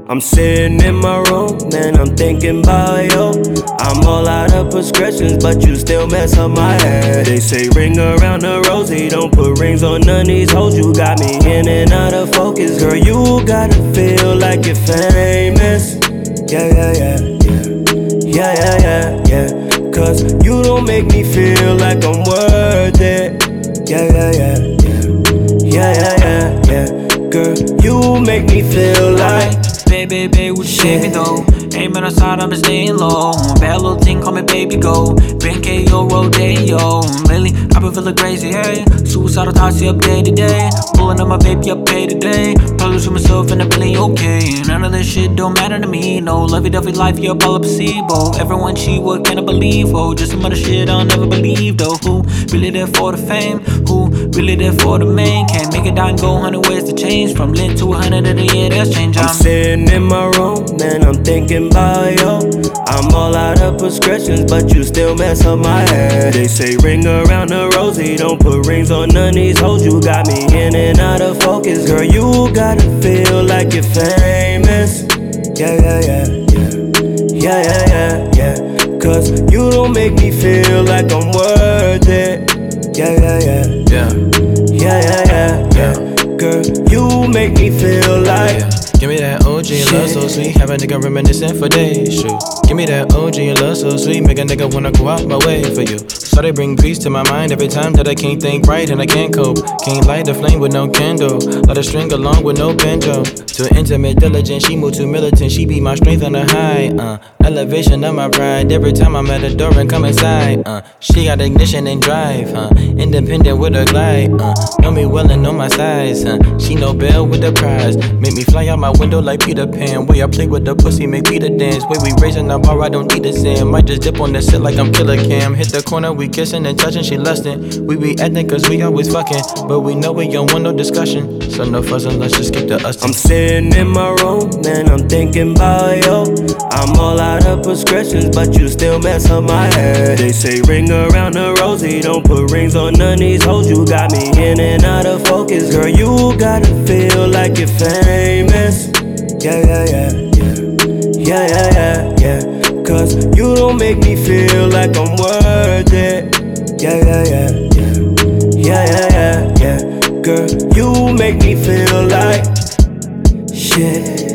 I'm sitting in my room, man, I'm thinking about you. I'm all out of prescriptions, but you still mess up my head. They say ring around the rosy, don't put rings on none of these hoes. You got me in and out of focus, girl, you gotta feel like you're famous. Yeah. Cause you don't make me feel like I'm worth it. Yeah. Girl, you make me feel like Baby, would you save me though? Aiming outside, I'm just staying low. Bad little thing, call me baby go. Been KO, Rodeo. Lately, I've been feeling crazy, hey. Suicidal thoughts, up day to day. Pulling up my baby, up pay today. Probably shoot myself in a billy, okay. None of this shit don't matter to me, no. Lovey-dovey life, you're all a placebo. Everyone cheat, what can I believe? Oh, just some other shit I'll never believe, though. Who really there for the fame? Who really there for the main? Can't make it down, go 100 ways to change. From lit to 100 in a year, that's change. I'm sitting in my room, man, I'm thinking about you. I'm all out of prescriptions, but you still mess up my head. They say ring around the rosy, don't put rings on none of these hoes. You got me in and out of focus, girl, you gotta feel like you're famous. Yeah. Cause you don't make me feel like I'm worth it. Yeah. Girl, you make me feel like Give me that OG, your love so sweet. Have a nigga reminiscing for days, shoot. Give me that OG, your love so sweet. Make a nigga wanna go out my way for you. So they bring peace to my mind every time that I can't think right and I can't cope. Can't light the flame with no candle. Let her string along with no banjo. Too intimate, diligent, she move too militant. She be my strength on the high, elevation of my pride. Every time I'm at the door and come inside, she got ignition and drive, independent with her glide, know me well and know my size, she know Belle with the prize. Make me fly out my window like Peter Pan. Way I play with the pussy, make Peter dance. Way we raising the bar, I don't need the sand. Might just dip on the set like I'm Killer Cam. Hit the corner, we kissing and touching, she lustin'. We be acting cause we always fucking, but we know we don't want no discussion. So no fuzzin', let's just keep the us. I'm sitting in my room, man, I'm thinking about you. I'm all out of prescriptions, but you still mess up my head. They say ring around the rosy, don't put rings on none of these hoes. You got me in and out of focus, girl, you gotta feel like you're famous. Yeah. Cause you don't make me feel like I'm worth it. Yeah. Girl, you make me feel like shit.